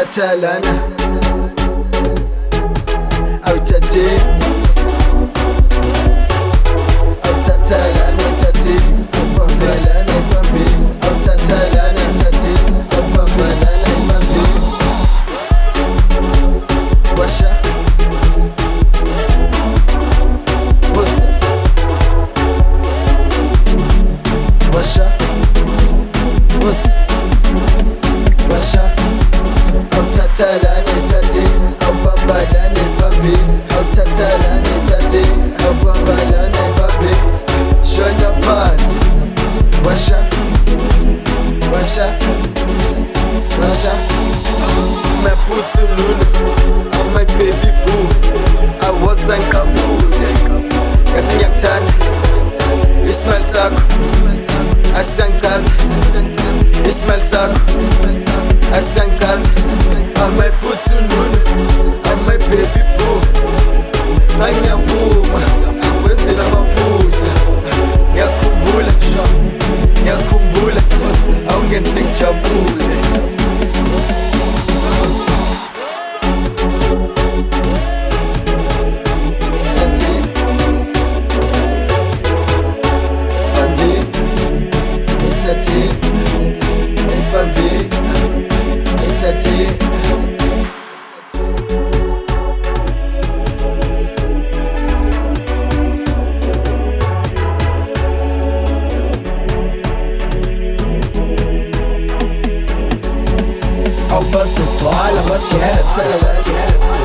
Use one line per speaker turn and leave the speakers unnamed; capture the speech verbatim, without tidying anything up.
awuthatha lana awuthathe awuthatha lana awuthathe awubamba lana ubambe awuthatha lana awuthathe awubamba lana ubambe washa bossa washa bossa washa awuthatha lana awuthathe awubamba lana ubambe awuthatha lana awuthathe awubamba lana ubambe shona phansi washa washa washa maputsu luna oh my baby boo awoza ngikabule yazi ngiyakuthanda ismile sakho asiyangichaza ismile sakho asiyangichaza oh my putsu luna oh my baby boo cha ngiyavuma akwenzela amaphutha ngiyakhumbula ngiyakhumbula awungenze ngijabule
I'll bust it all, I'm a jet.